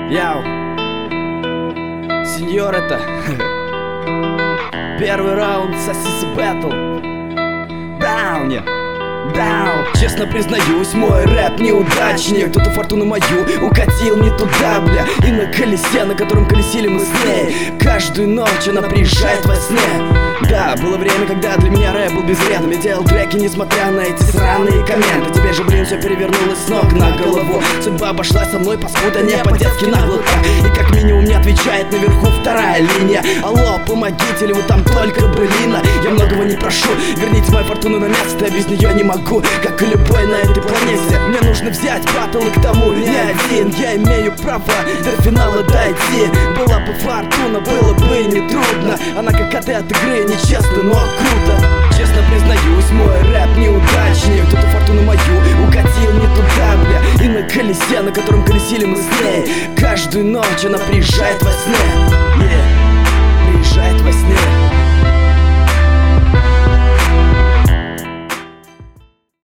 Яу, сеньор, это первый раунд Сосисы Бэтл. Брауни, Брау. Честно признаюсь, мой рэп неудачник. Кто-то фортуну мою укатил не туда, бля. И на колесе, на котором колесили мы с ней, каждую ночь она приезжает во сне. Да, было время, когда для меня рэп был безвредным. Я делал треки, несмотря на эти сраные комменты. Теперь же, блин, все перевернулось с ног на голову. Судьба обошла со мной, паскуда, не по-детски нагло так. И как минимум не отвечает наверху вторая линия. Алло, помогите, ли вы там только былина? Я многого не прошу, верните мою фортуну на место. Без нее не могу, как и любой на этой планете. Мне нужно взять баттл, и к тому не один. Я имею право до финала дойти. Была бы фортуна, было бы нетрудно. Она как от игры, нечестно, но круто. Честно признаюсь, мой рэп неудачник. Кто-то фортуну мою укатил не туда, бля. И на колесе, на котором колесили мы с ней, каждую ночь она приезжает во сне.